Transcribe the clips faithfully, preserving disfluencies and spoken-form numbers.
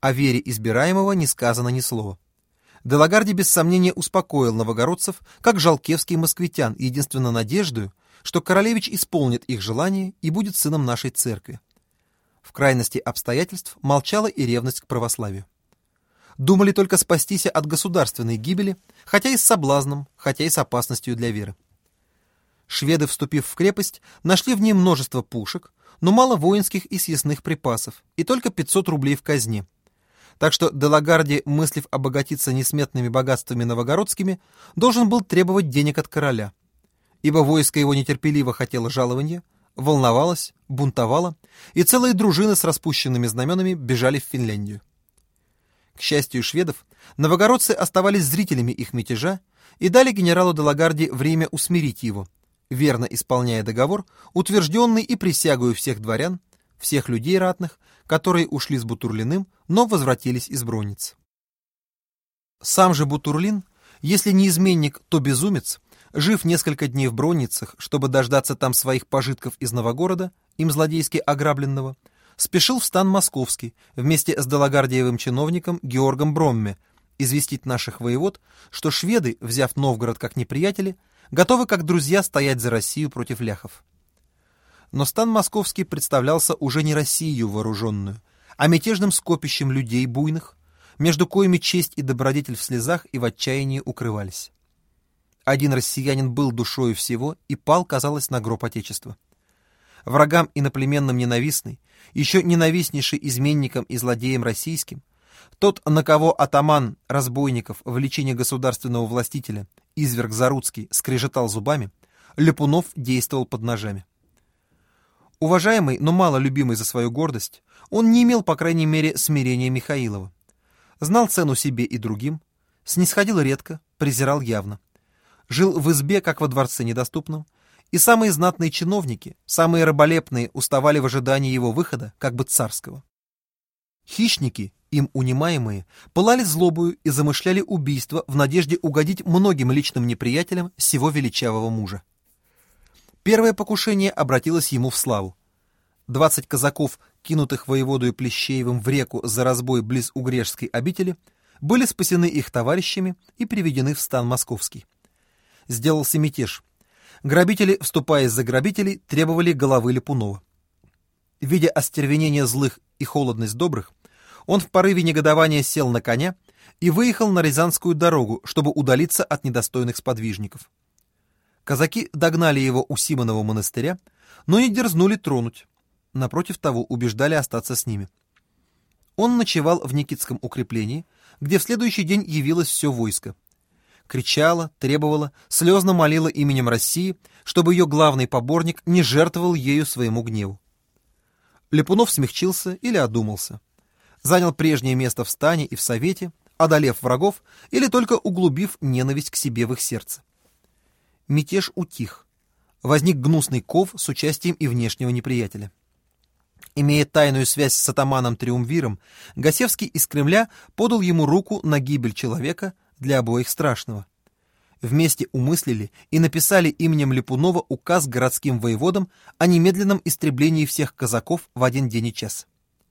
О вере избираемого не сказано ни слова. Де Лагарди без сомнения успокоил новогородцев, как жалкевский москвитян, единственно надеждою, что королевич исполнит их желание и будет сыном нашей церкви. В крайности обстоятельств молчала и ревность к православию. Думали только спастись от государственной гибели, хотя и с соблазном, хотя и с опасностью для веры. Шведы, вступив в крепость, нашли в ней множество пушек, но мало воинских и съестных припасов, и только пятьсот рублей в казне. Так что де Лагарди, мыслив обогатиться несметными богатствами новогородскими, должен был требовать денег от короля, ибо войско его нетерпеливо хотело жалованья, волновалось, бунтовало, и целые дружины с распущенными знаменами бежали в Финляндию. К счастью шведов, новогородцы оставались зрителями их мятежа и дали генералу де Лагарди время усмирить его, верно исполняя договор, утвержденный и присягою всех дворян, всех людей ратных, которые ушли с Бутурлиным, но возвратились из Бронниц. Сам же Бутурлин, если не изменник, то безумец, жив несколько дней в Бронницах, чтобы дождаться там своих пожитков из Новогорода, им злодейски ограбленного, спешил в стан московский вместе с делагардиевым чиновником Георгом Бромме известить наших воевод, что шведы, взяв Новгород как неприятели, готовы как друзья стоять за Россию против ляхов. Но стан московский представлялся уже не Россию вооруженную, а мятежным скопищем людей буйных, между коими честь и добродетель в слезах и в отчаянии укрывались. Один россиянин был душою всего и пал, казалось, на гроб Отечества. Врагам иноплеменным ненавистный, еще ненавистнейший изменникам и злодеям российским, тот, на кого атаман разбойников в личине государственного властителя, изверг Заруцкий, скрежетал зубами, Ляпунов действовал под ножами. Уважаемый, но мало любимый за свою гордость, он не имел, по крайней мере, смирения Михаилова. Знал цену себе и другим, снисходил редко, презирал явно. Жил в избе, как во дворце недоступном, и самые знатные чиновники, самые раболепные, уставали в ожидании его выхода, как бы царского. Хищники, им унимаемые, пылали злобою и замышляли убийство в надежде угодить многим личным неприятелям сего величавого мужа. Первое покушение обратилось ему в славу. Двадцать казаков, кинутых воеводою Плещеевым в реку за разбой близ Угрешской обители, были спасены их товарищами и приведены в стан московский. Сделался мятеж. Грабители, вступая за грабителей, требовали головы Ляпунова. Видя остервенение злых и холодность добрых, он в порыве негодования сел на коня и выехал на Рязанскую дорогу, чтобы удалиться от недостойных сподвижников. Казаки догнали его у Симонова монастыря, но не дерзнули тронуть. Напротив того, убеждали остаться с ними. Он ночевал в Никитском укреплении, где в следующий день явилось все войско. Кричала, требовала, слезно молила именем России, чтобы ее главный поборник не жертвовал ею своему гневу. Ляпунов смягчился или одумался. Занял прежнее место в стане и в совете, одолев врагов или только углубив ненависть к себе в их сердце. Мятеж утих. Возник гнусный ков с участием и внешнего неприятеля. Имея тайную связь с атаманом Триумвиром, Гасевский из Кремля подал ему руку на гибель человека, для обоих страшного. Вместе умыслили и написали именем Ляпунова указ городским воеводам о немедленном истреблении всех казаков в один день и час.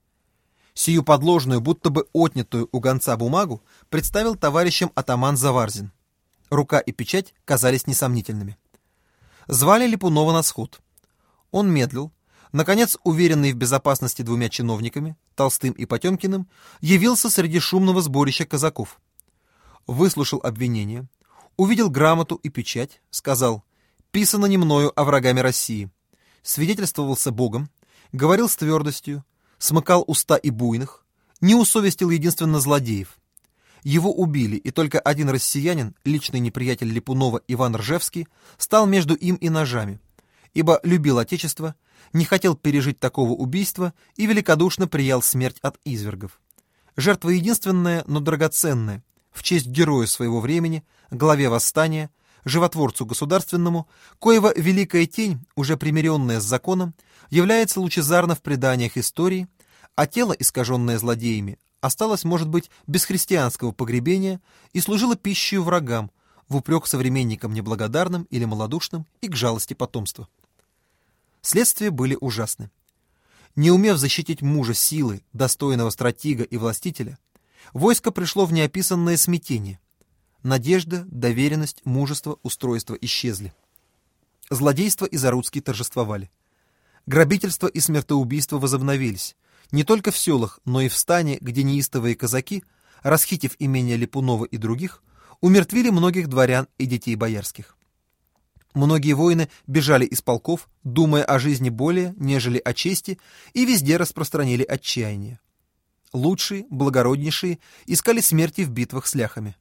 Сию подложную, будто бы отнятую у гонца бумагу, представил товарищам атаман Заварзин. Рука и печать казались несомнительными. Звали Ляпунова на сход. Он медлил. Наконец, уверенный в безопасности двумя чиновниками, Толстым и Потемкиным, явился среди шумного сборища казаков. Выслушал обвинение, увидел грамоту и печать, сказал: «Писано не мною, а врагами России». Свидетельствовался Богом, говорил с твердостью, смыкал уста и буйных, не усовестил единственно злодеев. Его убили, и только один россиянин, личный неприятель Ляпунова Иван Ржевский, стал между им и ножами, ибо любил Отечество, не хотел пережить такого убийства и великодушно приял смерть от извергов. Жертва единственная, но драгоценная, в честь героя своего времени, главе восстания, животворцу государственному, коего великая тень, уже примиренная с законом, является лучезарно в преданиях истории, а тело, искаженное злодеями, осталось, может быть, без христианского погребения и служило пищей врагам, в упрек современникам неблагодарным или малодушным и к жалости потомства. Следствия были ужасны. Не умев защитить мужа силы, достойного стратега и властителя, войско пришло в неописанное смятение. Надежда, доверенность, мужество, устройство исчезли. Злодейство и Заруцкий торжествовали. Грабительство и смертоубийство возобновились, не только в селах, но и в стане, где неистовые казаки, расхитив имения Липунова и других, умертвили многих дворян и детей боярских. Многие воины бежали из полков, думая о жизни более, нежели о чести, и везде распространили отчаяние. Лучшие, благороднейшие искали смерти в битвах с ляхами.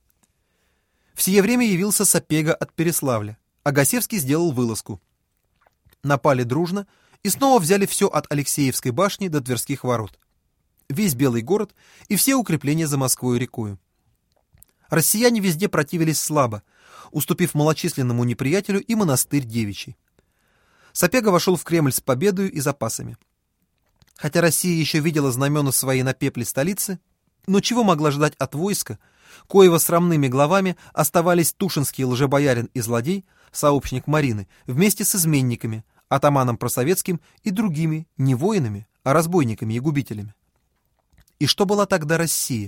В сие время явился Сапега от Переславля, а Гасевский сделал вылазку. Напали дружно и снова взяли все от Алексеевской башни до Тверских ворот. Весь Белый город и все укрепления за Москвой рекою. Россияне везде противились слабо, уступив малочисленному неприятелю и монастырь Девичий. Сапега вошел в Кремль с победою и запасами. Хотя Россия еще видела знамена свои на пепле столицы, но чего могла ждать от войска, коего срамными главами оставались Тушинский лжебоярин и злодей, сообщник Марины, вместе с изменниками, атаманом Просоветским и другими, не воинами, а разбойниками и губителями. И что была тогда Россия?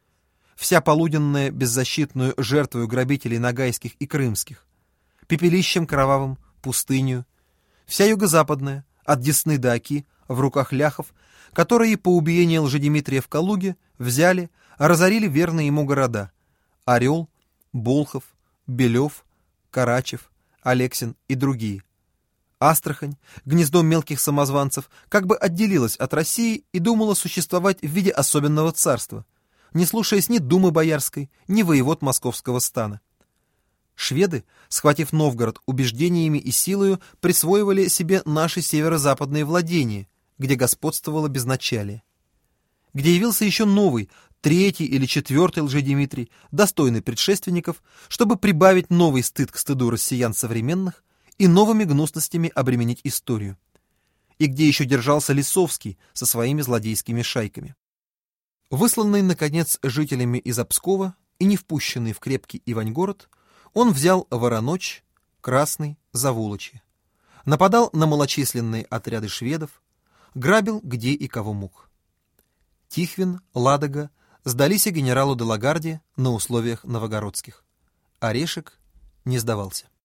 Вся полуденная беззащитную жертвою грабителей нагайских и крымских, пепелищем кровавым, пустынью, вся юго-западная, от Десны до Оки, в руках ляхов, которые по убиению Лжедимитрия в Калуге взяли, разорили верные ему города — Орел, Болхов, Белев, Карачев, Алексин и другие. Астрахань, гнездо мелких самозванцев, как бы отделилась от России и думала существовать в виде особенного царства, не слушаясь ни думы боярской, ни воевод московского стана. Шведы, схватив Новгород убеждениями и силою, присвоивали себе наши северо-западные владения, где господствовало безначалие. Где явился еще новый, третий или четвертый Лжедимитрий, достойный предшественников, чтобы прибавить новый стыд к стыду россиян современных и новыми гнусностями обременить историю. И где еще держался Лисовский со своими злодейскими шайками. Высланный, наконец, жителями из Пскова и не впущенный в крепкий Ивангород, он взял Вороночь, Красный, Заволочье, нападал на малочисленные отряды шведов, грабил где и кого мог. Тихвин, Ладога сдались и генералу де Лагарде на условиях новогородских. Орешек не сдавался.